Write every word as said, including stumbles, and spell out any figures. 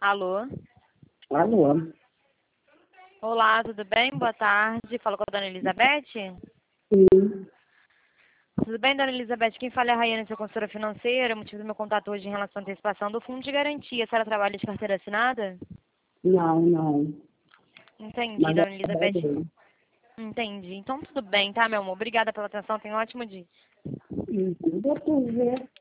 Alô? Alô? Olá, tudo bem? Boa tarde. Falo com a dona Elizabeth? Sim. Tudo bem, dona Elizabeth? Quem fala é a Rayane, sua consultora financeira. O motivo do meu contato hoje em relação à antecipação do fundo de garantia. A senhora trabalha de carteira assinada? Não, não. Entendi, Mas eu dona Elizabeth. trabalhei. Entendi. Então tudo bem, tá, meu amor? Obrigada pela atenção. Tenha um ótimo dia. Uhum. Depois ver.